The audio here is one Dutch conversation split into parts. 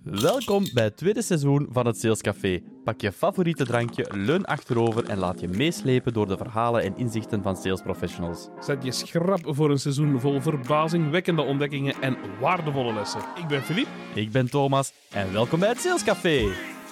Welkom bij het tweede seizoen van het Sales Café. Pak je favoriete drankje, leun achterover en laat je meeslepen door de verhalen en inzichten van sales professionals. Zet je schrap voor een seizoen vol verbazingwekkende ontdekkingen en waardevolle lessen. Ik ben Philippe. Ik ben Thomas en welkom bij het Sales Café.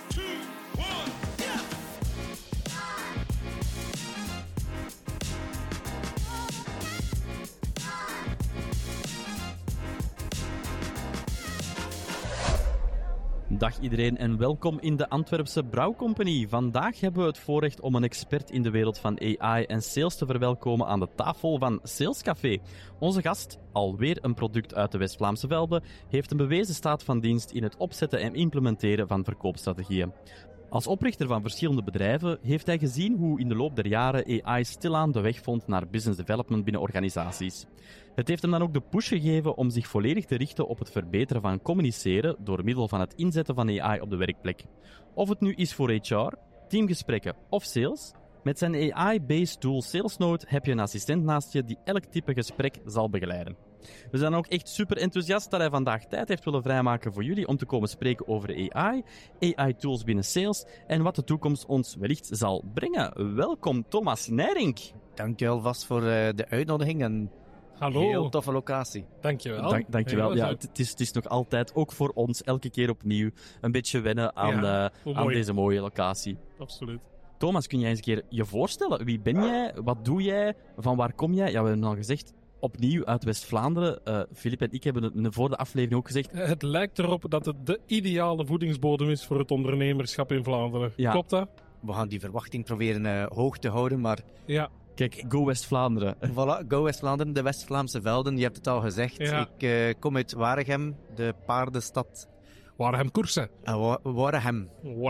Dag iedereen en welkom in de Antwerpse Brouwcompagnie. Vandaag hebben we het voorrecht om een expert in de wereld van AI en sales te verwelkomen aan de tafel van Sales Café. Onze gast, alweer een product uit de West-Vlaamse velden, heeft een bewezen staat van dienst in het opzetten en implementeren van verkoopstrategieën. Als oprichter van verschillende bedrijven heeft hij gezien hoe in de loop der jaren AI stilaan de weg vond naar business development binnen organisaties. Het heeft hem dan ook de push gegeven om zich volledig te richten op het verbeteren van communiceren door middel van het inzetten van AI op de werkplek. Of het nu is voor HR, teamgesprekken of sales, met zijn AI-based tool SalesNote heb je een assistent naast je die elk type gesprek zal begeleiden. We zijn ook echt super enthousiast dat hij vandaag tijd heeft willen vrijmaken voor jullie om te komen spreken over AI, AI-tools binnen sales en wat de toekomst ons wellicht zal brengen. Welkom Thomas Nijrink. Dankjewel vast voor de uitnodiging en Hallo. heel toffe locatie. Dankjewel. Dankjewel. Ja, het is nog altijd, ook voor ons, elke keer opnieuw een beetje wennen aan deze mooie locatie. Absoluut. Thomas, kun jij eens een keer je voorstellen? Wie ben jij? Wat doe jij? Van waar kom jij? Ja, we hebben al gezegd, opnieuw uit West-Vlaanderen. Philippe en ik hebben het voor de aflevering ook gezegd. Het lijkt erop dat het de ideale voedingsbodem is voor het ondernemerschap in Vlaanderen. Ja. Klopt dat? We gaan die verwachting proberen hoog te houden, maar Ja. Kijk, go West-Vlaanderen. voilà, go West-Vlaanderen, de West-Vlaamse velden, je hebt het al gezegd. Ja. Ik kom uit Waregem, de paardenstad. Waregem koersen. Waregem.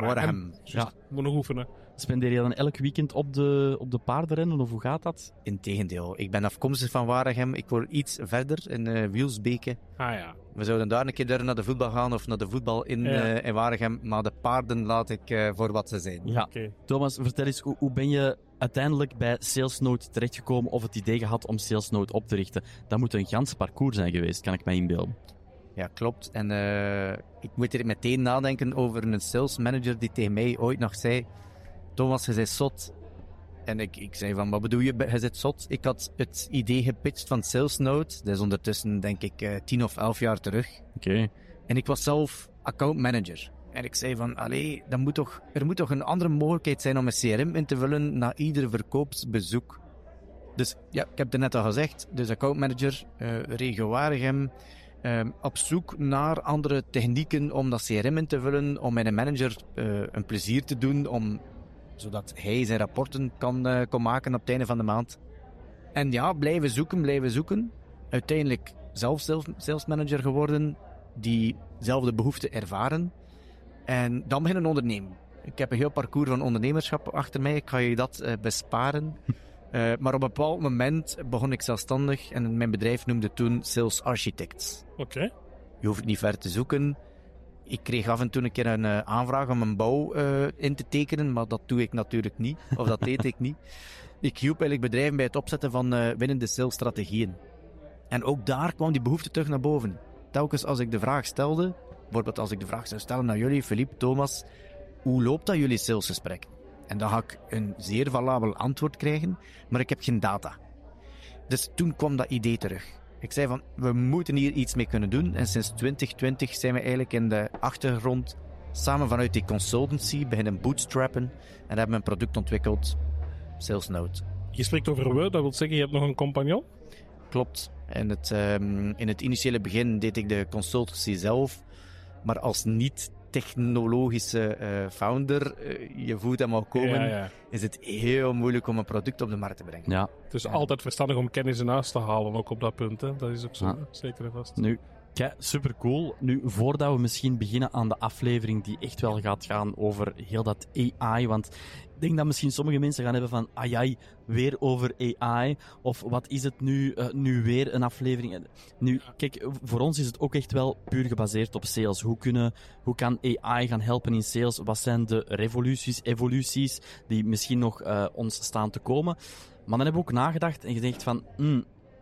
Ja. Moet nog oefenen. Spendeer je dan elk weekend op de paardenrennen, of hoe gaat dat? Integendeel, ik ben afkomstig van Waregem. Ik woon iets verder, in Wielsbeke. Ah ja. We zouden daar een keer durven naar de voetbal gaan of naar de voetbal in Waregem, maar de paarden laat ik voor wat ze zijn. Ja. Oké. Thomas, vertel eens, hoe ben je uiteindelijk bij SalesNote terechtgekomen of het idee gehad om SalesNote op te richten? Dat moet een gans parcours zijn geweest, kan ik mij inbeelden. Ja, klopt. En ik moet er meteen nadenken over een sales manager die tegen mij ooit nog zei: Thomas, je bent zot. En ik zei van, wat bedoel je, je bent zot? Ik had het idee gepitcht van SalesNote. Dat is ondertussen, denk ik, 10 of 11 jaar terug. Oké. En ik was zelf account manager. En ik zei van, er moet toch een andere mogelijkheid zijn om een CRM in te vullen na ieder verkoopsbezoek. Dus ja, ik heb het net al gezegd. Dus account manager, regio Waregem. Op zoek naar andere technieken om dat CRM in te vullen, om mijn manager een plezier te doen, zodat hij zijn rapporten kan maken op het einde van de maand. En ja, blijven zoeken. Uiteindelijk zelf sales manager geworden, diezelfde behoefte ervaren. En dan beginnen ondernemen. Ik heb een heel parcours van ondernemerschap achter mij, ik ga je dat besparen. Maar op een bepaald moment begon ik zelfstandig en mijn bedrijf noemde toen Sales Architects. Oké. Je hoeft niet ver te zoeken. Ik kreeg af en toe een keer een aanvraag om een bouw in te tekenen, maar dat doe ik natuurlijk niet, of dat deed ik niet. Ik hielp eigenlijk bedrijven bij het opzetten van winnende salesstrategieën. En ook daar kwam die behoefte terug naar boven. Telkens als ik de vraag stelde, bijvoorbeeld als ik de vraag zou stellen naar jullie, Philippe, Thomas, hoe loopt dat jullie salesgesprek? En dan ga ik een zeer valabel antwoord krijgen, maar ik heb geen data. Dus toen kwam dat idee terug. Ik zei van, we moeten hier iets mee kunnen doen. En sinds 2020 zijn we eigenlijk in de achtergrond samen vanuit die consultancy beginnen bootstrappen en hebben een product ontwikkeld, SalesNote. Je spreekt over we, dat wil zeggen je hebt nog een compagnon? Klopt. In het initiële begin deed ik de consultancy zelf, maar als niet-technologische founder, je voelt hem al komen, is het heel moeilijk om een product op de markt te brengen. Ja. Het is altijd verstandig om kennis in huis te halen, ook op dat punt. Hè. Dat is ook zo, Ja. zeker en vast. Nu, super cool. Nu, voordat we misschien beginnen aan de aflevering die echt wel gaat gaan over heel dat AI, want ik denk dat misschien sommige mensen gaan hebben van, ajai, weer over AI, of wat is het nu, nu weer een aflevering. Nu, kijk, voor ons is het ook echt wel puur gebaseerd op sales. Hoe kan AI gaan helpen in sales? Wat zijn de revoluties, evoluties die misschien nog ons staan te komen? Maar dan hebben we ook nagedacht en gezegd van,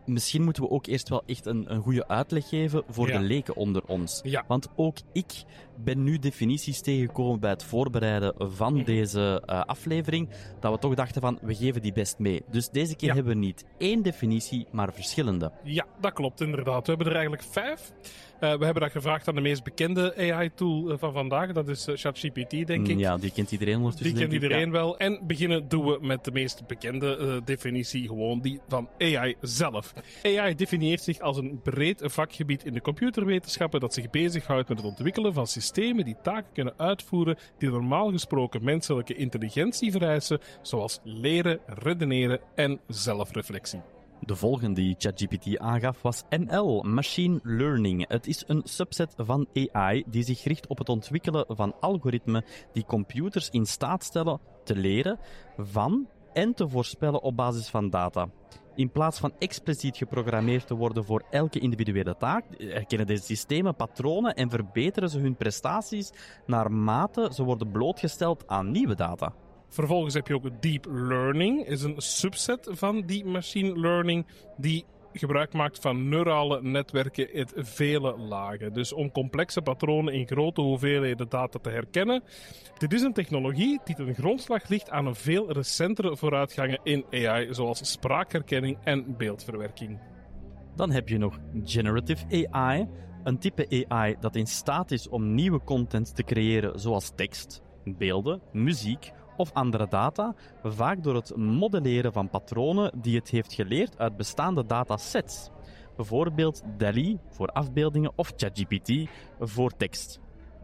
misschien moeten we ook eerst wel echt een goede uitleg geven voor de leken onder ons. Ja. Want ook ik ben nu definities tegengekomen bij het voorbereiden van deze aflevering, dat we toch dachten van, we geven die best mee. Dus deze keer hebben we niet één definitie, maar verschillende. Ja, dat klopt inderdaad. We hebben er eigenlijk 5. We hebben dat gevraagd aan de meest bekende AI-tool van vandaag. Dat is ChatGPT, denk ik. Ja, die kent iedereen ondertussen. Die kent iedereen wel. En beginnen doen we met de meest bekende definitie, gewoon die van AI zelf. AI definieert zich als een breed vakgebied in de computerwetenschappen dat zich bezighoudt met het ontwikkelen van systemen die taken kunnen uitvoeren die normaal gesproken menselijke intelligentie vereisen, zoals leren, redeneren en zelfreflectie. De volgende die ChatGPT aangaf was ML, Machine Learning. Het is een subset van AI die zich richt op het ontwikkelen van algoritmen die computers in staat stellen te leren van en te voorspellen op basis van data. In plaats van expliciet geprogrammeerd te worden voor elke individuele taak, herkennen deze systemen patronen en verbeteren ze hun prestaties naarmate ze worden blootgesteld aan nieuwe data. Vervolgens heb je ook deep learning, is een subset van die machine learning die gebruik maakt van neurale netwerken in vele lagen. Dus om complexe patronen in grote hoeveelheden data te herkennen. Dit is een technologie die ten grondslag ligt aan een veel recentere vooruitgangen in AI, zoals spraakherkenning en beeldverwerking. Dan heb je nog generative AI, een type AI dat in staat is om nieuwe content te creëren zoals tekst, beelden, muziek of andere data, vaak door het modelleren van patronen die het heeft geleerd uit bestaande datasets. Bijvoorbeeld DALL-E voor afbeeldingen of ChatGPT voor tekst.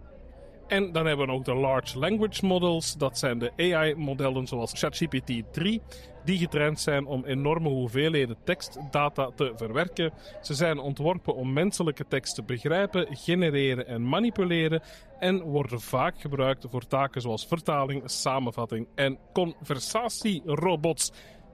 En dan hebben we ook de Large Language Models. Dat zijn de AI-modellen zoals ChatGPT 3, die getraind zijn om enorme hoeveelheden tekstdata te verwerken. Ze zijn ontworpen om menselijke tekst te begrijpen, genereren en manipuleren en worden vaak gebruikt voor taken zoals vertaling, samenvatting en conversatierobots.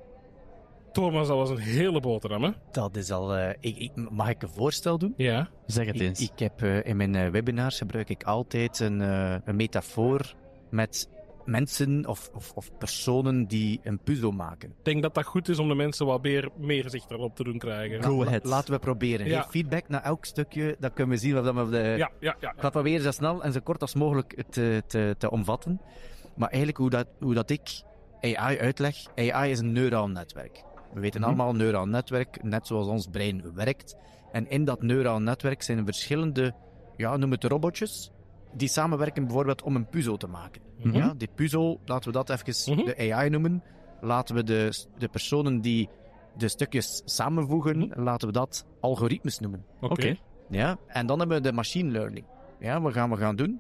Thomas, dat was een hele boterham, hè? Dat is al... mag ik een voorstel doen? Ja. Zeg het eens. Ik heb in mijn webinars gebruik ik altijd een metafoor met mensen of personen die een puzzel maken. Ik denk dat dat goed is om de mensen wat meer zicht erop te doen krijgen. Go ahead. Laten we proberen. Ja. Geef feedback naar elk stukje, dan kunnen we zien wat we de... Ja. Ik ga proberen zo snel en zo kort als mogelijk te omvatten. Maar eigenlijk hoe dat ik AI uitleg, AI is een neuraal netwerk. We weten allemaal, een neuraal netwerk, net zoals ons brein werkt. En in dat neuraal netwerk zijn er verschillende, noem het robotjes, die samenwerken bijvoorbeeld om een puzzel te maken. Ja, die puzzel, laten we dat even de AI noemen. Laten we de personen die de stukjes samenvoegen, laten we dat algoritmes noemen. Oké. Ja, en dan hebben we de machine learning. Ja, wat gaan we gaan doen?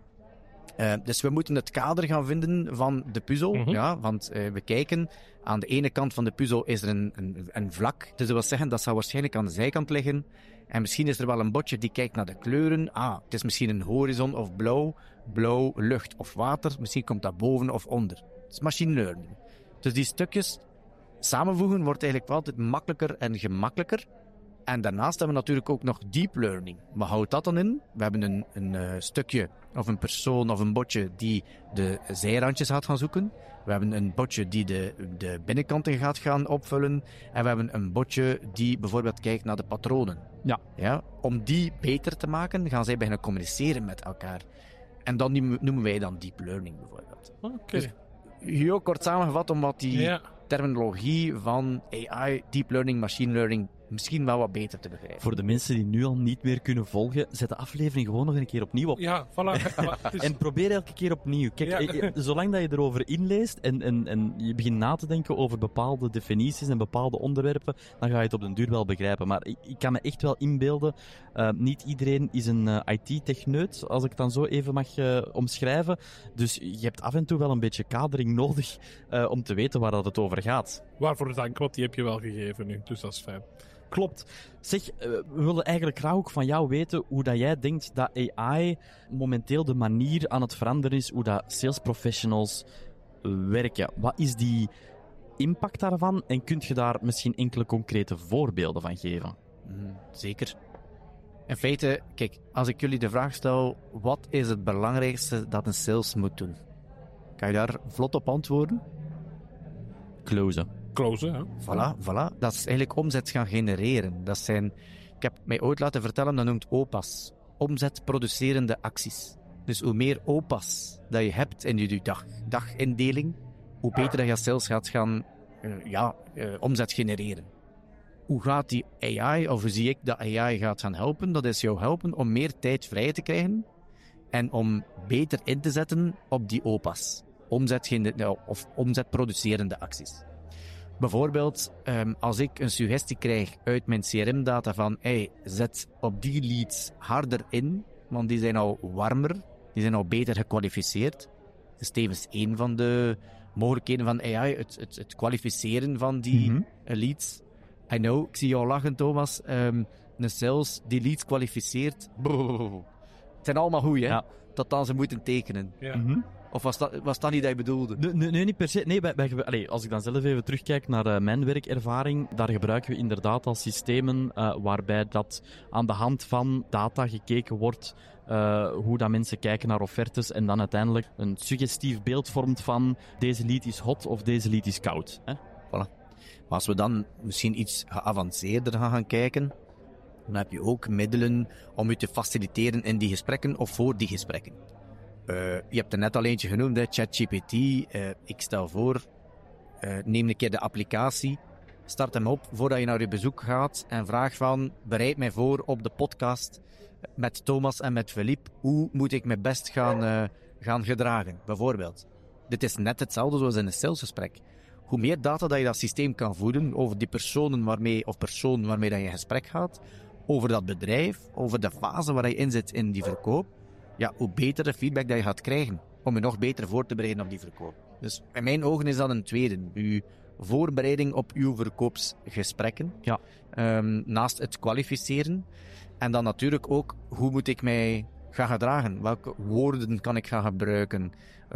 Dus we moeten het kader gaan vinden van de puzzel. Ja, want we kijken, aan de ene kant van de puzzel is er een vlak. Dus dat wil zeggen, dat zou waarschijnlijk aan de zijkant liggen. En misschien is er wel een botje die kijkt naar de kleuren. Het is misschien een horizon of blauw, lucht of water. Misschien komt dat boven of onder. Het is machine learning. Dus die stukjes samenvoegen wordt eigenlijk wel altijd makkelijker en gemakkelijker. En daarnaast hebben we natuurlijk ook nog deep learning. Wat houdt dat dan in? We hebben een stukje of een persoon of een botje die de zijrandjes gaat gaan zoeken. We hebben een botje die de binnenkanten gaat gaan opvullen. En we hebben een botje die bijvoorbeeld kijkt naar de patronen. Ja, om die beter te maken, gaan zij beginnen communiceren met elkaar. En dan noemen wij dan deep learning bijvoorbeeld. Oké. Dus heel kort samengevat, omdat die terminologie van AI, deep learning, machine learning misschien wel wat beter te begrijpen. Voor de mensen die nu al niet meer kunnen volgen, zet de aflevering gewoon nog een keer opnieuw op. Ja, voilà. En probeer elke keer opnieuw. Kijk, zolang dat je erover inleest en je begint na te denken over bepaalde definities en bepaalde onderwerpen, dan ga je het op den duur wel begrijpen. Maar ik kan me echt wel inbeelden, niet iedereen is een IT-techneut, als ik het dan zo even mag omschrijven. Dus je hebt af en toe wel een beetje kadering nodig om te weten waar dat het over gaat. Waarvoor dank, want die heb je wel gegeven nu, dus dat is fijn. Klopt. Zeg, we willen eigenlijk graag ook van jou weten hoe dat jij denkt dat AI momenteel de manier aan het veranderen is, hoe dat sales professionals werken. Wat is die impact daarvan en kun je daar misschien enkele concrete voorbeelden van geven? Zeker. In feite, kijk, als ik jullie de vraag stel, wat is het belangrijkste dat een sales moet doen? Kan je daar vlot op antwoorden? Closen. closen. Hè? Voilà. Dat is eigenlijk omzet gaan genereren. Ik heb mij ooit laten vertellen, dat noemt OPA's. Omzetproducerende acties. Dus hoe meer OPA's dat je hebt in je dagindeling, hoe beter dat je sales gaat gaan omzet genereren. Hoe gaat die AI, of hoe zie ik dat AI gaat gaan helpen? Dat is jou helpen om meer tijd vrij te krijgen en om beter in te zetten op die OPA's. Of omzetproducerende acties. Bijvoorbeeld, als ik een suggestie krijg uit mijn CRM-data van zet op die leads harder in, want die zijn al warmer, die zijn al beter gekwalificeerd. Dat is tevens één van de mogelijkheden van AI, het kwalificeren van die leads. I know, ik zie jou lachen, Thomas. Een sales die leads kwalificeert. Het zijn allemaal goed, hè? Ja. Dat dan ze moeten tekenen. Ja. Of was dat niet dat je bedoelde? Nee, niet per se. Nee, als ik dan zelf even terugkijk naar mijn werkervaring, daar gebruiken we inderdaad al systemen waarbij dat aan de hand van data gekeken wordt hoe dat mensen kijken naar offertes en dan uiteindelijk een suggestief beeld vormt van deze lead is hot of deze lead is koud. Hè? Voilà. Maar als we dan misschien iets geavanceerder gaan kijken, dan heb je ook middelen om je te faciliteren in die gesprekken of voor die gesprekken. Je hebt er net al eentje genoemd, ChatGPT. Ik stel voor, neem een keer de applicatie, start hem op voordat je naar je bezoek gaat en vraag van, bereid mij voor op de podcast met Thomas en met Philippe. Hoe moet ik me best gaan gedragen, bijvoorbeeld. Dit is net hetzelfde zoals in een salesgesprek. Hoe meer data dat je dat systeem kan voeden over die persoon waarmee dat je in gesprek gaat, over dat bedrijf, over de fase waar je in zit in die verkoop, ja, hoe beter de feedback dat je gaat krijgen, om je nog beter voor te bereiden op die verkoop. Dus in mijn ogen is dat een tweede. Uw voorbereiding op uw verkoopsgesprekken, Ja. Naast het kwalificeren. En dan natuurlijk ook, hoe moet ik mij gaan gedragen? Welke woorden kan ik gaan gebruiken?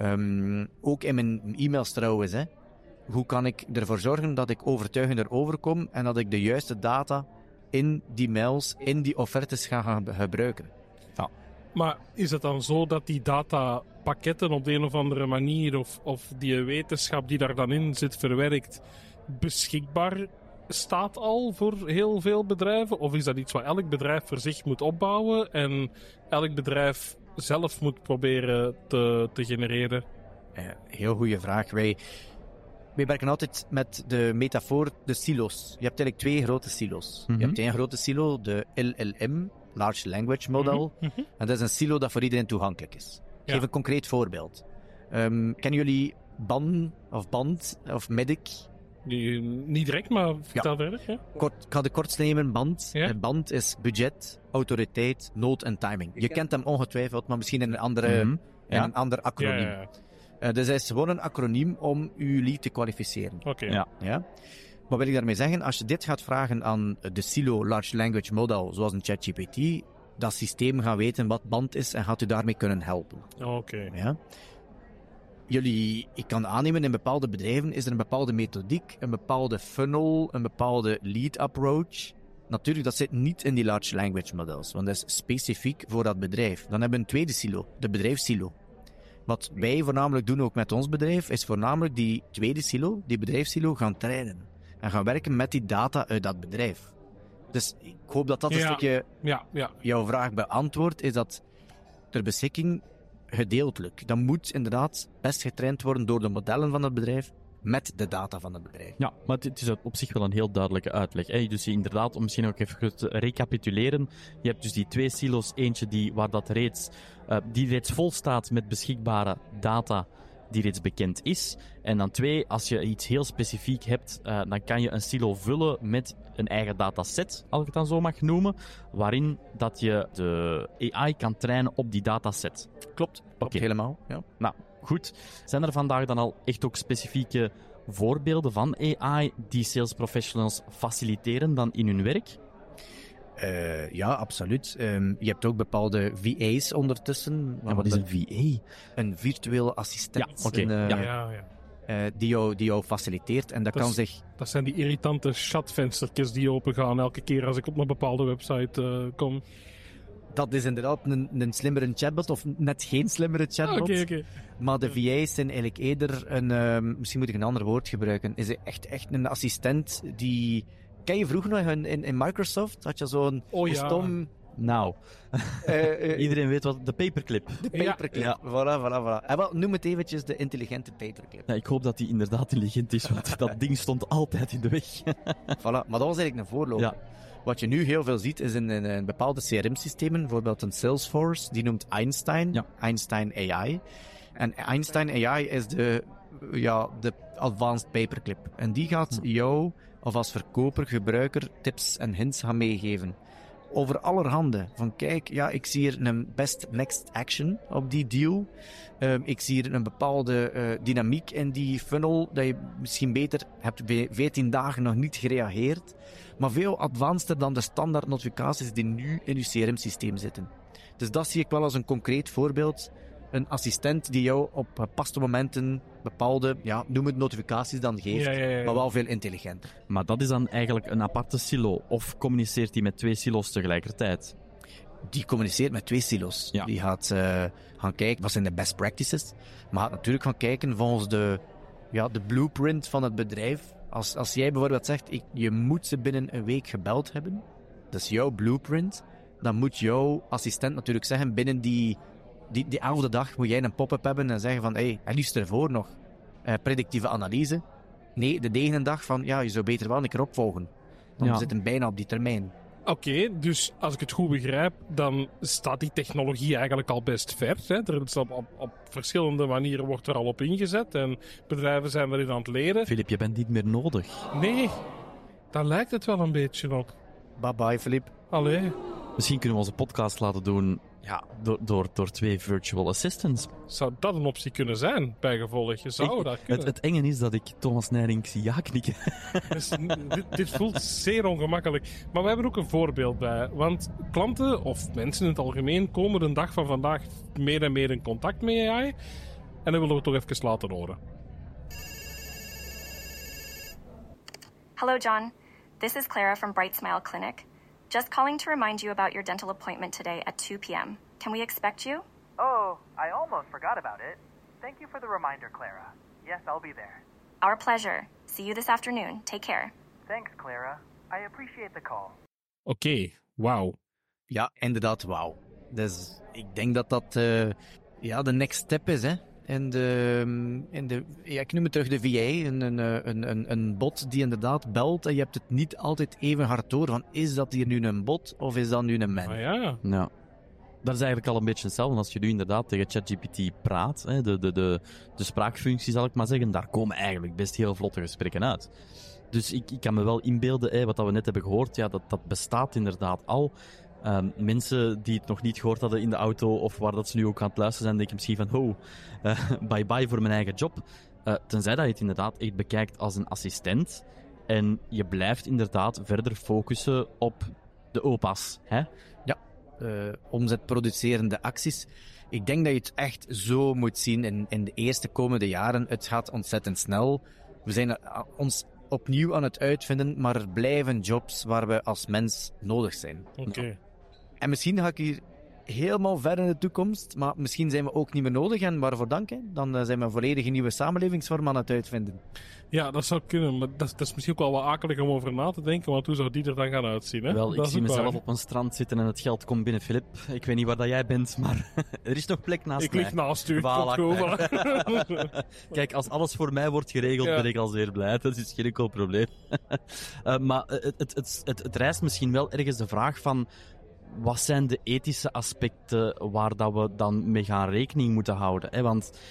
Ook in mijn e-mails trouwens, hè. Hoe kan ik ervoor zorgen dat ik overtuigender overkom en dat ik de juiste data in die mails, in die offertes ga gaan gebruiken? Ja. Maar is het dan zo dat die datapakketten op de een of andere manier of die wetenschap die daar dan in zit verwerkt beschikbaar staat al voor heel veel bedrijven? Of is dat iets wat elk bedrijf voor zich moet opbouwen en elk bedrijf zelf moet proberen te genereren? Heel goede vraag. Wij werken altijd met de metafoor, de silo's. Je hebt eigenlijk twee grote silo's. Je hebt één grote silo, de LLM, Large Language Model. En dat is een silo dat voor iedereen toegankelijk is. Ik geef een concreet voorbeeld. Kennen jullie BAND of MEDDIC? Niet direct, maar vertel verder. Ja. Ik ga de kortst nemen, BAND. Ja. BAND is budget, autoriteit, nood en timing. Je kent hem ongetwijfeld, maar misschien in een ander acroniem. Ja. Dus hij is gewoon een acroniem om uw lead te kwalificeren. Oké. Ja? Wat wil ik daarmee zeggen? Als je dit gaat vragen aan de silo Large Language Model, zoals een ChatGPT, dat systeem gaat weten wat BAND is en gaat u daarmee kunnen helpen. Oké. Ja? Ik kan aannemen, in bepaalde bedrijven is er een bepaalde methodiek, een bepaalde funnel, een bepaalde lead approach. Natuurlijk, dat zit niet in die Large Language Models, want dat is specifiek voor dat bedrijf. Dan hebben we een tweede silo, de bedrijfssilo. Wat wij voornamelijk doen ook met ons bedrijf, is voornamelijk die tweede silo, die bedrijfssilo, gaan trainen. En gaan werken met die data uit dat bedrijf. Dus ik hoop dat dat een stukje jouw vraag beantwoordt, is dat ter beschikking gedeeltelijk. Dat moet inderdaad best getraind worden door de modellen van het bedrijf met de data van het bedrijf. Ja, maar het is op zich wel een heel duidelijke uitleg. Hè? Dus inderdaad, om misschien ook even te recapituleren, je hebt dus die twee silo's. Eentje die reeds vol staat met beschikbare data die reeds bekend is. En dan twee, als je iets heel specifiek hebt, dan kan je een silo vullen met een eigen dataset, als ik het dan zo mag noemen, waarin dat je de AI kan trainen op die dataset. Klopt helemaal. Ja. Nou, goed. Zijn er vandaag dan al echt ook specifieke voorbeelden van AI die sales professionals faciliteren dan in hun werk? Ja, absoluut. Je hebt ook bepaalde VA's ondertussen. Ja, wat is een VA? Een virtuele assistent. Ja, die jou faciliteert. En dat zijn die irritante chatvenstertjes die opengaan elke keer als ik op een bepaalde website kom. Dat is inderdaad een slimmere chatbot, of net geen slimmere chatbot. Oké. Maar de VA's zijn eigenlijk eerder misschien moet ik een ander woord gebruiken, is echt een assistent die... Ken je vroeger nog in Microsoft? Had je zo'n stom... Nou, iedereen weet wat de paperclip. De paperclip, Ja. Voilà. En wel, noem het eventjes de intelligente paperclip. Ja, ik hoop dat die inderdaad intelligent is, want dat ding stond altijd in de weg. Voilà, maar dat was eigenlijk een voorloper. Ja. Wat je nu heel veel ziet, is in bepaalde CRM-systemen, bijvoorbeeld een Salesforce, die noemt Einstein, Ja. Einstein AI. En Einstein AI is de advanced paperclip. En die gaat jou, of als verkoper, gebruiker, tips en hints gaan meegeven. Over allerhande. Van kijk, ja, ik zie hier een best next action op die deal. Ik zie hier een bepaalde dynamiek in die funnel, dat je misschien beter hebt 14 dagen nog niet gereageerd. Maar veel advanceder dan de standaard notificaties die nu in je CRM-systeem zitten. Dus dat zie ik wel als een concreet voorbeeld. Een assistent die jou op gepaste momenten bepaalde, noem het notificaties dan geeft, Ja. maar wel veel intelligenter. Maar dat is dan eigenlijk een aparte silo. Of communiceert die met 2 silo's tegelijkertijd? Die communiceert met 2 silo's. Ja. Die gaat gaan kijken, wat zijn de best practices? Maar gaat natuurlijk gaan kijken volgens de blueprint van het bedrijf. Als jij bijvoorbeeld zegt, je moet ze binnen een week gebeld hebben, dat is jouw blueprint, dan moet jouw assistent natuurlijk zeggen, binnen die 11e dag moet jij een pop-up hebben en zeggen van, en liefst ervoor nog predictieve analyse. Nee, de 9e dag van, je zou beter wel een keer opvolgen. Want we zitten bijna op die termijn. Oké, dus als ik het goed begrijp, dan staat die technologie eigenlijk al best ver. Hè? Er is op verschillende manieren wordt er al op ingezet en bedrijven zijn erin aan het leren. Filip, je bent niet meer nodig. Nee, daar lijkt het wel een beetje op. Bye bye, Filip. Allee, Misschien kunnen we onze podcast laten doen door 2 virtual assistants. zou dat een optie kunnen zijn, bij gevolg? Je zou dat kunnen. Het enge is dat ik Thomas Nijring zie ja knikken. Dus, dit voelt zeer ongemakkelijk. Maar we hebben ook een voorbeeld bij. Want klanten, of mensen in het algemeen, komen de dag van vandaag meer en meer in contact met AI. En dat willen we toch even laten horen. Hello, John. This is Clara from Bright Smile Clinic. Just calling to remind you about your dental appointment today at 2 p.m. Can we expect you? Oh, I almost forgot about it. Thank you for the reminder, Clara. Yes, I'll be there. Our pleasure. See you this afternoon. Take care. Thanks, Clara. I appreciate the call. Oké, wauw. Ja, inderdaad, wauw. Dus ik denk dat de next step is, hè. Ik noem het terug de VA, een bot die inderdaad belt en je hebt het niet altijd even hard door van, is dat hier nu een bot of is dat nu een mens? Ah ja. Ja. Dat is eigenlijk al een beetje hetzelfde als je nu inderdaad tegen ChatGPT praat. Hè, de spraakfunctie zal ik maar zeggen, daar komen eigenlijk best heel vlotte gesprekken uit. Dus ik kan me wel inbeelden, wat we net hebben gehoord, dat bestaat inderdaad al. Mensen die het nog niet gehoord hadden in de auto of waar dat ze nu ook aan het luisteren zijn, denken misschien van bye bye voor mijn eigen job. Tenzij dat je het inderdaad echt bekijkt als een assistent en je blijft inderdaad verder focussen op de opa's. Hè? Ja, omzetproducerende acties. Ik denk dat je het echt zo moet zien in de eerste komende jaren. Het gaat ontzettend snel. We zijn ons opnieuw aan het uitvinden, maar er blijven jobs waar we als mens nodig zijn. Oké. En misschien ga ik hier helemaal ver in de toekomst, maar misschien zijn we ook niet meer nodig en waarvoor dank. Hè? Dan zijn we een volledige nieuwe samenlevingsvorm aan het uitvinden. Ja, dat zou kunnen, maar dat is misschien ook wel wat akelig om over na te denken, want hoe zou die er dan gaan uitzien? Hè? Wel, Dat ik is zie ook mezelf waar. op een strand zitten en het geld komt binnen, Filip. Ik weet niet waar dat jij bent, maar er is nog plek naast Ik mij. lig naast u, het Voilà. komt goed, voilà. Kijk, als alles voor mij wordt geregeld, Ja. ben ik al zeer blij. Dat is geen enkel probleem. Maar het rijst misschien wel ergens de vraag van, wat zijn de ethische aspecten waar dat we dan mee gaan rekening moeten houden? Hè? Want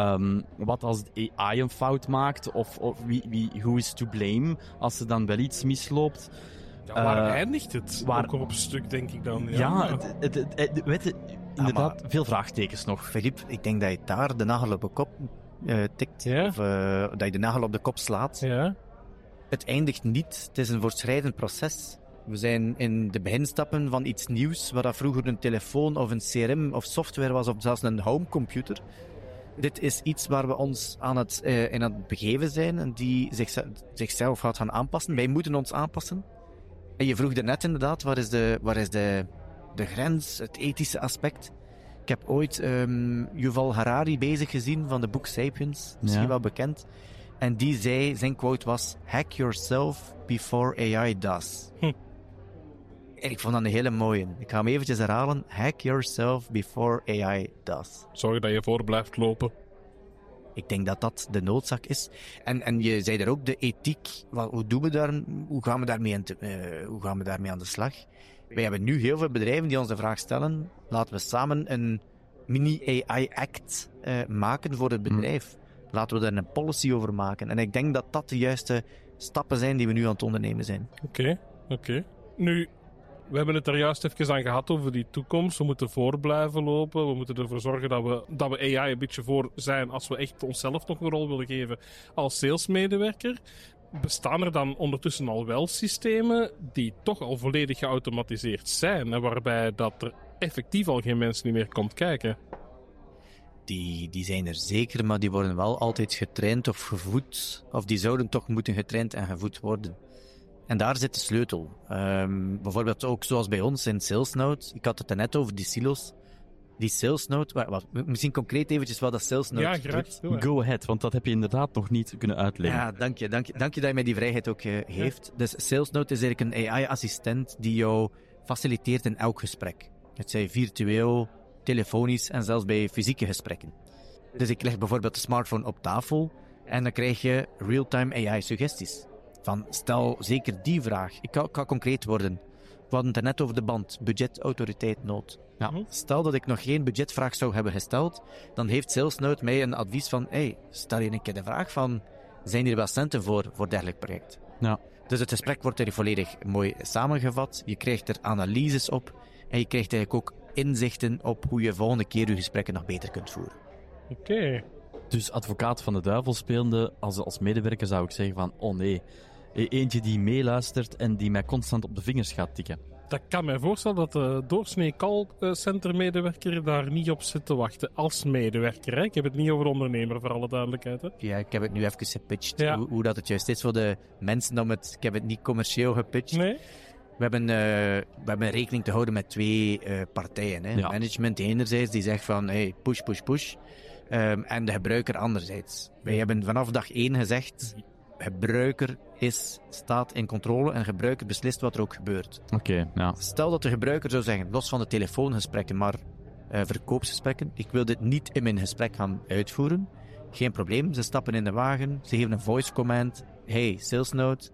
wat als de AI een fout maakt? Of who is to blame als er dan wel iets misloopt? Ja, waar eindigt het? waar- Ook op een stuk, denk ik dan. Ja, weet je, inderdaad, maar- veel vraagtekens nog. Filip, ik denk dat je daar de nagel op de kop tikt. Ja? Of dat je de nagel op de kop slaat. Ja? Het eindigt niet. Het is een voortschrijdend proces. We zijn in de beginstappen van iets nieuws, waar dat vroeger een telefoon of een CRM of software was, of zelfs een homecomputer. Dit is iets waar we ons in aan het begeven zijn en die zichzelf gaat gaan aanpassen. Wij moeten ons aanpassen. En je vroeg net inderdaad, waar is de de grens, het ethische aspect. Ik heb ooit Yuval Harari bezig gezien van de boek Sapiens, misschien wel bekend. En die zei, zijn quote was, hack yourself before AI does. En ik vond dat een hele mooie. Ik ga hem eventjes herhalen. Hack yourself before AI does. Zorg dat je voor blijft lopen. Ik denk dat dat de noodzaak is. En je zei er ook, de ethiek. Hoe gaan we daarmee aan de slag? Wij hebben nu heel veel bedrijven die ons de vraag stellen, laten we samen een mini-AI-act maken voor het bedrijf. Laten we daar een policy over maken. En ik denk dat dat de juiste stappen zijn die we nu aan het ondernemen zijn. Oké. Nu, we hebben het er juist even aan gehad over die toekomst. We moeten voor blijven lopen. We moeten ervoor zorgen dat we AI een beetje voor zijn als we echt onszelf nog een rol willen geven als salesmedewerker. Bestaan er dan ondertussen al wel systemen die toch al volledig geautomatiseerd zijn en waarbij dat er effectief al geen mens meer komt kijken? Die zijn er zeker, maar die worden wel altijd getraind of gevoed. Of die zouden toch moeten getraind en gevoed worden. En daar zit de sleutel. Bijvoorbeeld ook zoals bij ons in SalesNote. Ik had het er net over die silo's. Die SalesNote, misschien concreet eventjes wat dat SalesNote Ja, graag. doet. Go ahead, want dat heb je inderdaad nog niet kunnen uitleggen. Ja, dank je dat je mij die vrijheid ook geeft. Dus SalesNote is eigenlijk een AI-assistent die jou faciliteert in elk gesprek. Het zij virtueel, telefonisch en zelfs bij fysieke gesprekken. Dus ik leg bijvoorbeeld de smartphone op tafel en dan krijg je real-time AI-suggesties. Van stel zeker die vraag. Ik ga concreet worden. We hadden het er net over de band, budget, autoriteit, nood. Ja, stel dat ik nog geen budgetvraag zou hebben gesteld, dan heeft SalesNote mij een advies van, stel je een keer de vraag van, zijn hier wel centen voor dergelijk project? Ja. Dus het gesprek wordt er volledig mooi samengevat, je krijgt er analyses op en je krijgt eigenlijk ook inzichten op hoe je volgende keer je gesprekken nog beter kunt voeren. Oké. Dus advocaat van de duivel spelende, als medewerker zou ik zeggen van, oh nee, eentje die meeluistert en die mij constant op de vingers gaat tikken. Dat kan mij voorstellen dat de doorsnee callcenter-medewerker daar niet op zit te wachten als medewerker. Hè? Ik heb het niet over ondernemer, voor alle duidelijkheid. Hè? Ja, ik heb het nu even gepitcht, Ja. hoe dat het juist is voor de mensen. Ik heb het niet commercieel gepitcht. Nee? We hebben rekening te houden met twee partijen. Hè. Ja. Management enerzijds, die zegt van hey, push. En de gebruiker anderzijds. Wij hebben vanaf dag 1 gezegd, gebruiker staat in controle en gebruiker beslist wat er ook gebeurt. Oké, ja. Stel dat de gebruiker zou zeggen, los van de telefoongesprekken, maar verkoopsgesprekken, ik wil dit niet in mijn gesprek gaan uitvoeren. Geen probleem, ze stappen in de wagen, ze geven een voice command. Hey, SalesNote,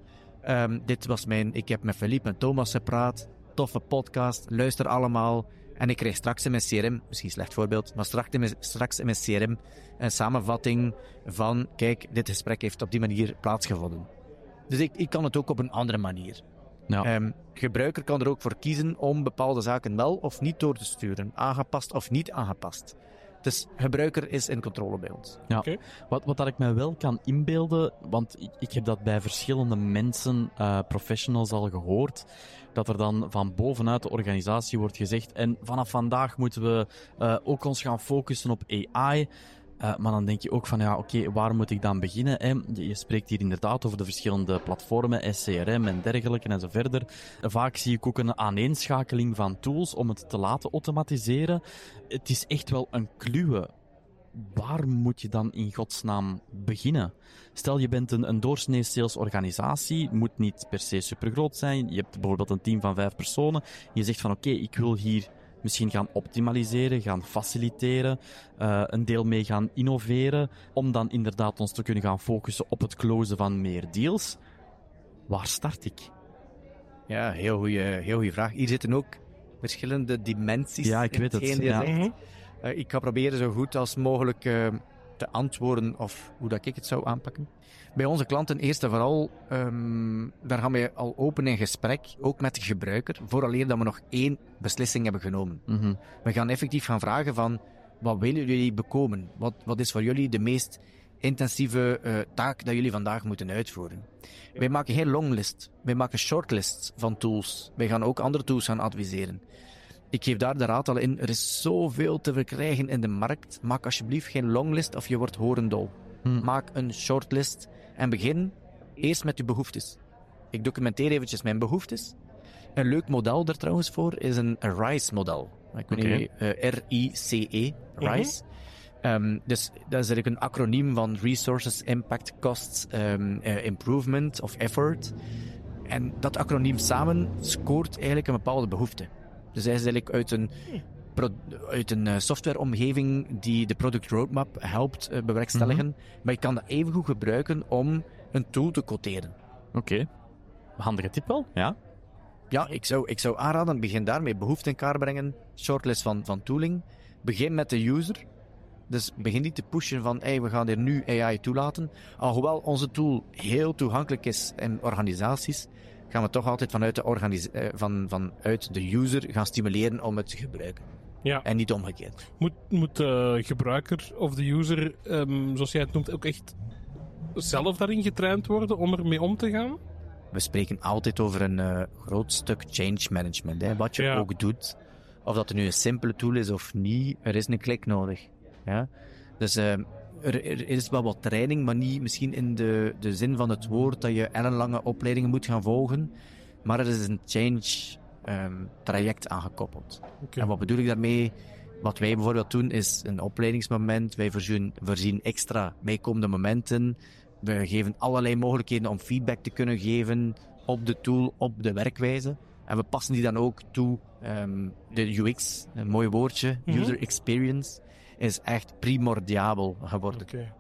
ik heb met Philippe en Thomas gepraat, toffe podcast, luister allemaal. En ik krijg straks in mijn CRM, misschien een slecht voorbeeld, maar straks in mijn CRM een samenvatting van, kijk, dit gesprek heeft op die manier plaatsgevonden. Dus ik kan het ook op een andere manier. Ja. Gebruiker kan er ook voor kiezen om bepaalde zaken wel of niet door te sturen. Aangepast of niet aangepast. Dus gebruiker is in controle bij ons. Ja. Oké. Wat dat ik mij wel kan inbeelden, want ik heb dat bij verschillende mensen, professionals al gehoord, dat er dan van bovenuit de organisatie wordt gezegd en vanaf vandaag moeten we ook ons gaan focussen op AI. Maar dan denk je ook van, oké, waar moet ik dan beginnen? Hè? Je spreekt hier inderdaad over de verschillende platformen, SCRM en dergelijke en zo verder. Vaak zie ik ook een aaneenschakeling van tools om het te laten automatiseren. Het is echt wel een kluwe. Waar moet je dan in godsnaam beginnen? Stel, je bent een doorsnee salesorganisatie, moet niet per se supergroot zijn. Je hebt bijvoorbeeld een team van 5 personen. Je zegt van, oké, ik wil hier misschien gaan optimaliseren, gaan faciliteren, een deel mee gaan innoveren, om dan inderdaad ons te kunnen gaan focussen op het closen van meer deals. Waar start ik? Ja, heel goede vraag. Hier zitten ook verschillende dimensies. Ja, ik weet het. Ja. Ik ga proberen zo goed als mogelijk te antwoorden of hoe dat ik het zou aanpakken. Bij onze klanten eerst en vooral, daar gaan we al open in gesprek, ook met de gebruiker, vooraleer dat we nog 1 beslissing hebben genomen. Mm-hmm. We gaan effectief gaan vragen van, wat willen jullie bekomen? Wat is voor jullie de meest intensieve taak dat jullie vandaag moeten uitvoeren? Wij maken geen longlist, wij maken shortlists van tools. Wij gaan ook andere tools gaan adviseren. Ik geef daar de raad al in, er is zoveel te verkrijgen in de markt. Maak alsjeblieft geen longlist of je wordt horendol. Maak een shortlist en begin eerst met je behoeftes. Ik documenteer eventjes mijn behoeftes. Een leuk model daar trouwens voor is een RICE-model. Ik weet niet, R-I-C-E, RICE. Dus dat is eigenlijk een acroniem van Resources, Impact, Costs, Improvement of Effort. En dat acroniem samen scoort eigenlijk een bepaalde behoefte. Dus hij is eigenlijk uit een softwareomgeving die de product roadmap helpt bewerkstelligen. Maar je kan dat evengoed gebruiken om een tool te quoteren. Oké. Handige tip wel, ja. Ja, ik zou aanraden, begin daarmee behoefte in kaart brengen, shortlist van tooling. Begin met de user. Dus begin niet te pushen van, we gaan hier nu AI toelaten. Alhoewel onze tool heel toegankelijk is in organisaties, gaan we toch altijd vanuit de user gaan stimuleren om het te gebruiken. Ja. En niet omgekeerd. Moet de gebruiker of de user, zoals jij het noemt, ook echt zelf daarin getraind worden om ermee om te gaan? We spreken altijd over een groot stuk change management. Hè. Wat je ook doet, of dat er nu een simpele tool is of niet, er is een klik nodig. Ja? Dus er is wel wat training, maar niet misschien in de zin van het woord dat je ellenlange opleidingen moet gaan volgen. Maar er is een change traject aangekoppeld. Okay. En wat bedoel ik daarmee? Wat wij bijvoorbeeld doen is een opleidingsmoment. Wij voorzien extra bijkomende momenten. We geven allerlei mogelijkheden om feedback te kunnen geven op de tool, op de werkwijze. En we passen die dan ook toe. De UX, een mooi woordje, user experience, is echt primordiabel geworden. Oké.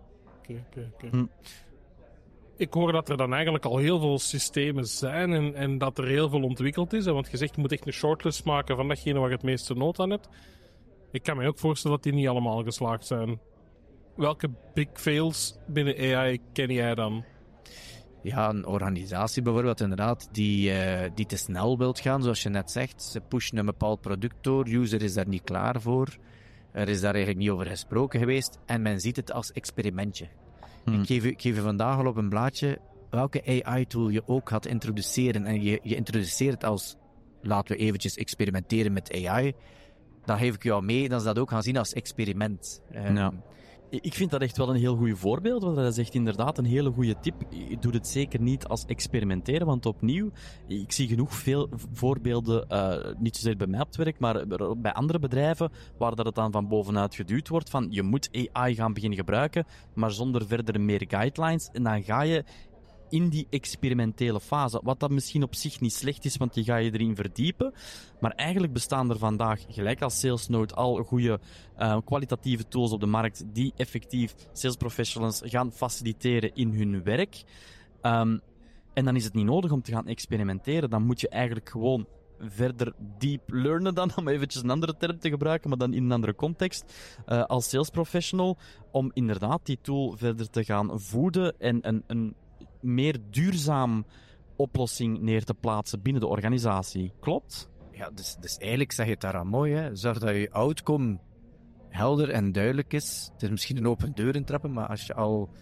Ik hoor dat er dan eigenlijk al heel veel systemen zijn en dat er heel veel ontwikkeld is. Want je zegt, je moet echt een shortlist maken van datgene waar je het meeste nood aan hebt. Ik kan me ook voorstellen dat die niet allemaal geslaagd zijn. Welke big fails binnen AI ken jij dan? Ja, een organisatie bijvoorbeeld inderdaad die te snel wilt gaan, zoals je net zegt. Ze pushen een bepaald product door, user is daar niet klaar voor. Er is daar eigenlijk niet over gesproken geweest en men ziet het als experimentje. Ik geef je vandaag al op een blaadje welke AI-tool je ook gaat introduceren en je introduceert het als, laten we eventjes experimenteren met AI, dan geef ik je al mee dat ze dat ook gaan zien als experiment. Ja. Ik vind dat echt wel een heel goed voorbeeld, want dat is echt inderdaad een hele goede tip. Ik doe het zeker niet als experimenteren, want opnieuw, ik zie genoeg veel voorbeelden, niet zozeer bij mij op het werk, maar bij andere bedrijven, waar dat het dan van bovenuit geduwd wordt, van je moet AI gaan beginnen gebruiken, maar zonder verder meer guidelines, en dan ga je in die experimentele fase, wat dat misschien op zich niet slecht is, want je gaat je erin verdiepen, maar eigenlijk bestaan er vandaag, gelijk als SalesNode, al goede kwalitatieve tools op de markt die effectief sales professionals gaan faciliteren in hun werk. En dan is het niet nodig om te gaan experimenteren, dan moet je eigenlijk gewoon verder deep learnen dan, om eventjes een andere term te gebruiken, maar dan in een andere context, als sales professional, om inderdaad die tool verder te gaan voeden en een meer duurzaam oplossing neer te plaatsen binnen de organisatie. Klopt? Ja, dus eigenlijk zeg je het daar al mooi, hè. Zorg dat je outcome helder en duidelijk is. Het is misschien een open deur intrappen, maar als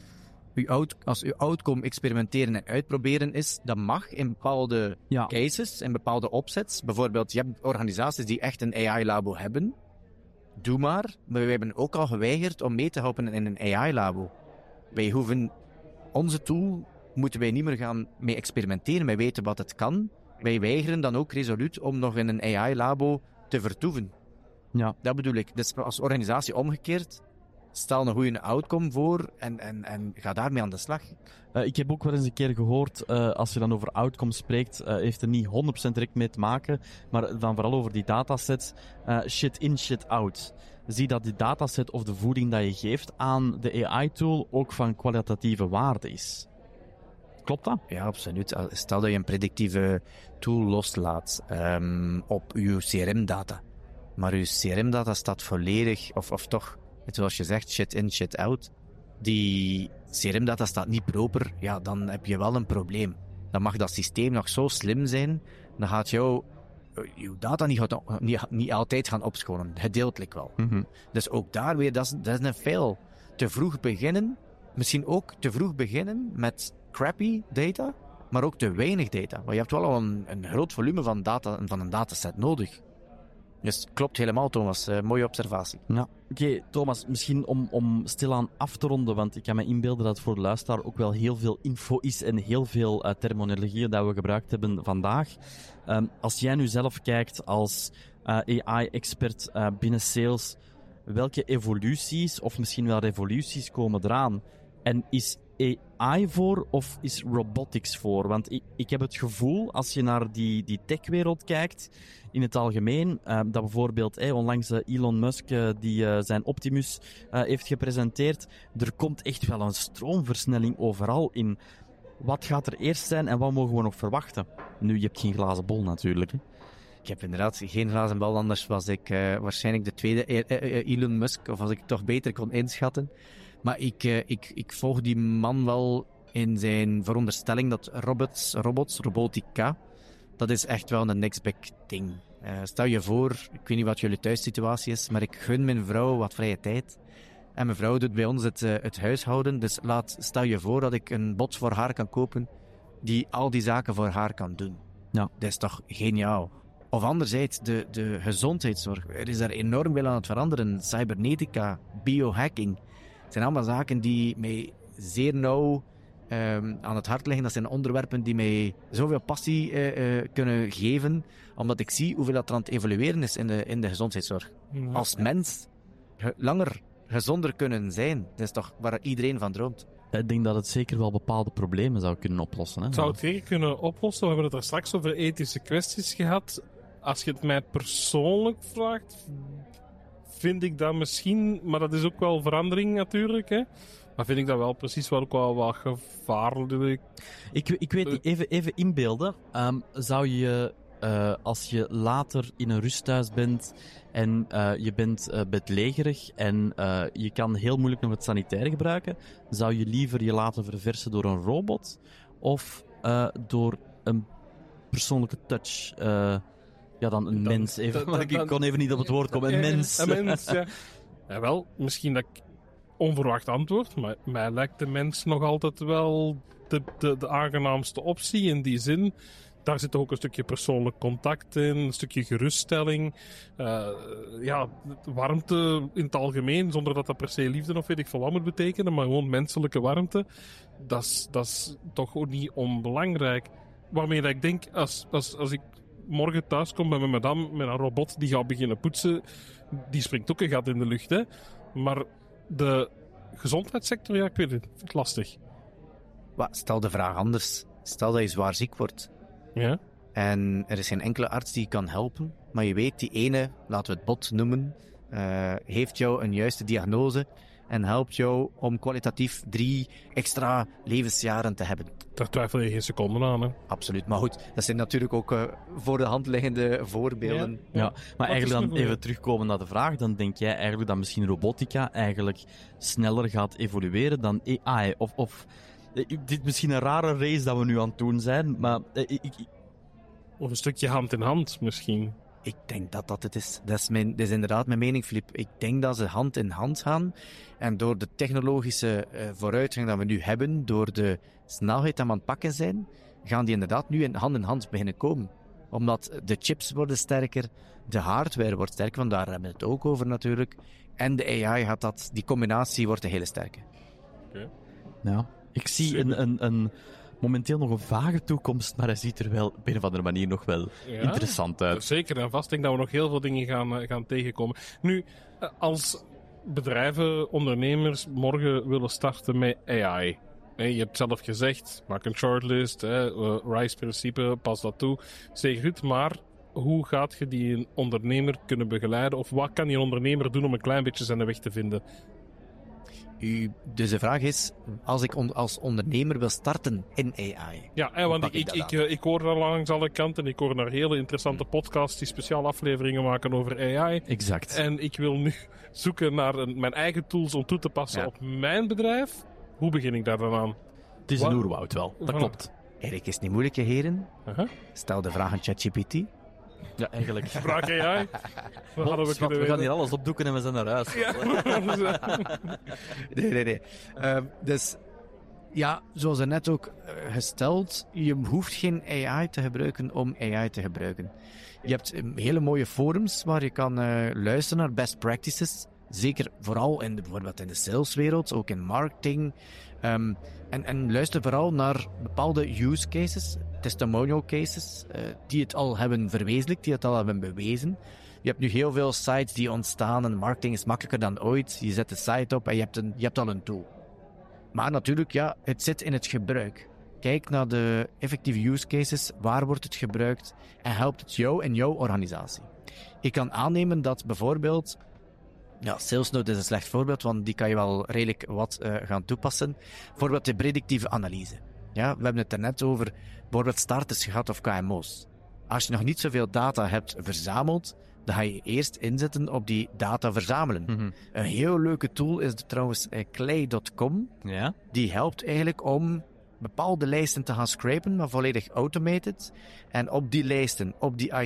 je outcome experimenteren en uitproberen is, dan mag in bepaalde cases, in bepaalde opzets, bijvoorbeeld, je hebt organisaties die echt een AI-labo hebben, doe maar we hebben ook al geweigerd om mee te helpen in een AI-labo. Wij hoeven onze tool moeten wij niet meer gaan mee experimenteren. Wij weten wat het kan. Wij weigeren dan ook resoluut om nog in een AI-labo te vertoeven. Ja. Dat bedoel ik. Dus als organisatie omgekeerd, stel een goede outcome voor en ga daarmee aan de slag. Ik heb ook wel eens een keer gehoord, als je dan over outcomes spreekt, heeft er niet 100% direct mee te maken, maar dan vooral over die datasets. Shit in, shit out. Zie dat die dataset of de voeding dat je geeft aan de AI-tool ook van kwalitatieve waarde is. Klopt dat? Ja, absoluut. Stel dat je een predictieve tool loslaat op je CRM-data. Maar je CRM-data staat volledig, of toch, zoals je zegt, shit in, shit out. Die CRM-data staat niet proper, ja, dan heb je wel een probleem. Dan mag dat systeem nog zo slim zijn, dan gaat je data niet altijd gaan opschonen. Gedeeltelijk wel. Dus ook daar weer, dat is een fail. Te vroeg beginnen, misschien ook te vroeg beginnen met crappy data, maar ook te weinig data. Want je hebt wel al een groot volume van data en van een dataset nodig. Dus klopt helemaal, Thomas. Mooie observatie. Ja. Oké, Thomas, misschien om stilaan af te ronden, want ik kan me inbeelden dat het voor de luisteraar ook wel heel veel info is en heel veel terminologieën dat we gebruikt hebben vandaag. Als jij nu zelf kijkt als AI-expert binnen sales, welke evoluties of misschien wel revoluties komen eraan? En is AI voor of is robotics voor? Want ik heb het gevoel, als je naar die techwereld kijkt, in het algemeen, dat bijvoorbeeld onlangs Elon Musk die zijn Optimus heeft gepresenteerd, er komt echt wel een stroomversnelling overal in. Wat gaat er eerst zijn en wat mogen we nog verwachten? Nu, je hebt geen glazen bol natuurlijk. Hè? Ik heb inderdaad geen glazen bal, anders was ik waarschijnlijk de tweede Elon Musk, of als ik het toch beter kon inschatten. Maar ik volg die man wel in zijn veronderstelling dat robotica, dat is echt wel een next big thing. Stel je voor, ik weet niet wat jullie thuissituatie is, maar ik gun mijn vrouw wat vrije tijd. En mijn vrouw doet bij ons het huishouden, dus stel je voor dat ik een bot voor haar kan kopen die al die zaken voor haar kan doen. Ja. Dat is toch geniaal. Of anderzijds, de gezondheidszorg. Er is daar enorm veel aan het veranderen. Cybernetica, biohacking. Het zijn allemaal zaken die mij zeer nauw aan het hart liggen. Dat zijn onderwerpen die mij zoveel passie kunnen geven, omdat ik zie hoeveel dat er aan het evolueren is in de gezondheidszorg. Ja. Als mens langer gezonder kunnen zijn, dat is toch waar iedereen van droomt. Ik denk dat het zeker wel bepaalde problemen zou kunnen oplossen. Hè? Zou het zeker kunnen oplossen? We hebben het er straks over ethische kwesties gehad. Als je het mij persoonlijk vraagt, vind ik dat misschien, maar dat is ook wel verandering natuurlijk, hè. Maar vind ik dat wel precies wel ook wel wat gevaarlijk. Ik weet niet, even inbeelden. Zou je, als je later in een rusthuis bent en je bent bedlegerig en je kan heel moeilijk nog het sanitair gebruiken, zou je liever je laten verversen door een robot of door een persoonlijke touch? Ja, dan een mens. Ik kon even niet op het woord komen. Een mens. Een mens, ja. Ja, wel, misschien dat ik onverwacht antwoord, maar mij lijkt de mens nog altijd wel de aangenaamste optie in die zin. Daar zit ook een stukje persoonlijk contact in, een stukje geruststelling. Warmte in het algemeen, zonder dat dat per se liefde of weet ik veel wat moet betekenen, maar gewoon menselijke warmte. Dat is toch ook niet onbelangrijk. Waarmee dat ik denk, als ik morgen thuis kom bij mijn madame met een robot die gaat beginnen poetsen, die springt ook een gat in de lucht, hè. Maar de gezondheidssector, ja, ik weet het, vind ik lastig. Stel de vraag anders. Stel dat je zwaar ziek wordt. Ja? En er is geen enkele arts die je kan helpen. Maar je weet, die ene, laten we het bot noemen, heeft jou een juiste diagnose en helpt jou om kwalitatief 3 extra levensjaren te hebben. Daar twijfel je geen seconde aan, hè. Absoluut. Maar goed, dat zijn natuurlijk ook voor de hand liggende voorbeelden. Ja, maar eigenlijk dan even terugkomen naar de vraag, dan denk jij eigenlijk dat misschien robotica eigenlijk sneller gaat evolueren dan AI? Of dit is misschien een rare race dat we nu aan het doen zijn, maar Of een stukje hand in hand, misschien. Ik denk dat dat het is. Dat is inderdaad mijn mening, Filip. Ik denk dat ze hand in hand gaan. En door de technologische vooruitgang dat we nu hebben, door de snelheid dat we aan het pakken zijn, gaan die inderdaad nu hand in hand beginnen komen. Omdat de chips worden sterker, de hardware wordt sterker, want daar hebben we het ook over natuurlijk. En de AI die combinatie wordt een hele sterke. Okay. Ja, ik zie een momenteel nog een vage toekomst, maar hij ziet er wel op een of andere manier nog wel interessant uit. Zeker en vast. Ik denk dat we nog heel veel dingen gaan tegenkomen. Nu, als bedrijven, ondernemers morgen willen starten met AI. Je hebt zelf gezegd, maak een shortlist, RISE-principe, pas dat toe. Zeker goed, maar hoe gaat je die ondernemer kunnen begeleiden? Of wat kan die ondernemer doen om een klein beetje zijn weg te vinden? Dus de vraag is, als ik als ondernemer wil starten in AI... Ja, want ik hoor daar langs alle kanten. Ik hoor naar hele interessante podcasts die speciale afleveringen maken over AI. Exact. En ik wil nu zoeken naar mijn eigen tools om toe te passen op mijn bedrijf. Hoe begin ik daar dan aan? Het is een oerwoud wel, dat klopt. Eigenlijk is het niet moeilijk, heren. Stel de vraag aan ChatGPT. Ja, eigenlijk. Vraag AI. We gaan hier alles opdoeken en we zijn naar huis. Nee. Dus Ja, zoals er net ook gesteld, je hoeft geen AI te gebruiken om AI te gebruiken. Je hebt hele mooie forums waar je kan luisteren naar best practices. Zeker vooral bijvoorbeeld in de saleswereld, ook in marketing. En luister vooral naar bepaalde use cases, testimonial cases, die het al hebben verwezenlijkt, die het al hebben bewezen. Je hebt nu heel veel sites die ontstaan en marketing is makkelijker dan ooit. Je zet de site op en je hebt al een tool. Maar natuurlijk, ja, het zit in het gebruik. Kijk naar de effectieve use cases, waar wordt het gebruikt en helpt het jou in jouw organisatie. Ik kan aannemen dat bijvoorbeeld, ja, SalesNote is een slecht voorbeeld, want die kan je wel redelijk wat gaan toepassen. Bijvoorbeeld de predictieve analyse. Ja, we hebben het er net over bijvoorbeeld starters gehad of KMO's. Als je nog niet zoveel data hebt verzameld, dan ga je eerst inzetten op die data verzamelen. Mhm. Een heel leuke tool is trouwens Clay.com. Ja? Die helpt eigenlijk om bepaalde lijsten te gaan scrapen, maar volledig automated. En op die lijsten, op die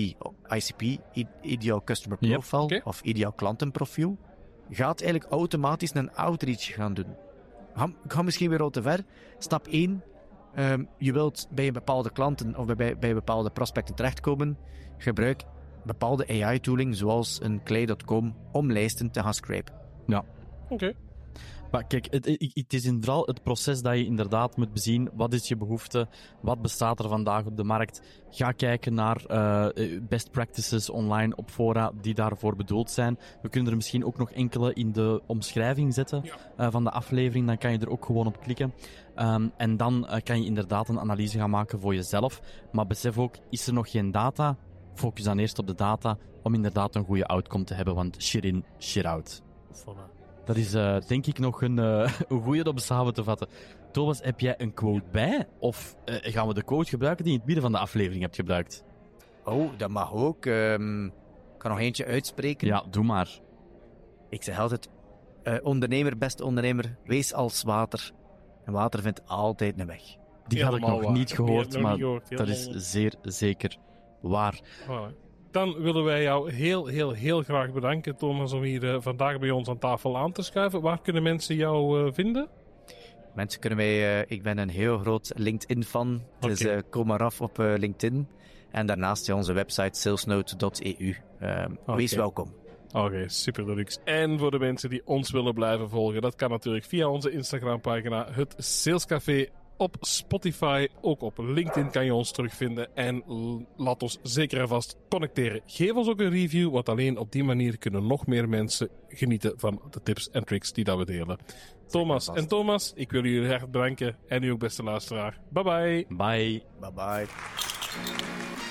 ICP, Ideal Customer Yep, Profile, oké. of Ideal Klantenprofiel, gaat eigenlijk automatisch een outreach gaan doen. Ik ga misschien weer al te ver. Stap 1. Je wilt bij een bepaalde klanten of bij bepaalde prospecten terechtkomen. Gebruik bepaalde AI-tooling, zoals een Clay.com, om lijsten te gaan scrapen. Ja. Oké. Maar kijk, het is vooral het proces dat je inderdaad moet bezien. Wat is je behoefte? Wat bestaat er vandaag op de markt? Ga kijken naar best practices online op fora die daarvoor bedoeld zijn. We kunnen er misschien ook nog enkele in de omschrijving zetten van de aflevering. Dan kan je er ook gewoon op klikken. En dan kan je inderdaad een analyse gaan maken voor jezelf. Maar besef ook, is er nog geen data? Focus dan eerst op de data om inderdaad een goede outcome te hebben. Want shit in, shit out. Voilà. Dat is denk ik nog een goeie om samen te vatten. Thomas, heb jij een quote bij? Of gaan we de quote gebruiken die je in het midden van de aflevering hebt gebruikt? Oh, dat mag ook. Ik kan nog eentje uitspreken. Ja, doe maar. Ik zeg altijd, ondernemer, beste ondernemer, wees als water. En water vindt altijd een weg. Die had ik Helemaal nog waar. niet gehoord, Nee, nog maar niet gehoord. dat is Helemaal- zeer zeker waar. Voilà. Dan willen wij jou heel graag bedanken, Thomas, om hier vandaag bij ons aan tafel aan te schuiven. Waar kunnen mensen jou vinden? Mensen kunnen mij... ik ben een heel groot LinkedIn-fan. Dus Oké. kom maar af op LinkedIn. En daarnaast onze website salesnote.eu. Wees welkom. Oké, super deluxe. En voor de mensen die ons willen blijven volgen, dat kan natuurlijk via onze Instagram-pagina, het Salescafé. Op Spotify, ook op LinkedIn kan je ons terugvinden. En laat ons zeker en vast connecteren. Geef ons ook een review, want alleen op die manier kunnen nog meer mensen genieten van de tips en tricks die dat we delen. Thomas, ik wil jullie erg bedanken. En u ook, beste luisteraar. Bye bye. Bye. Bye bye.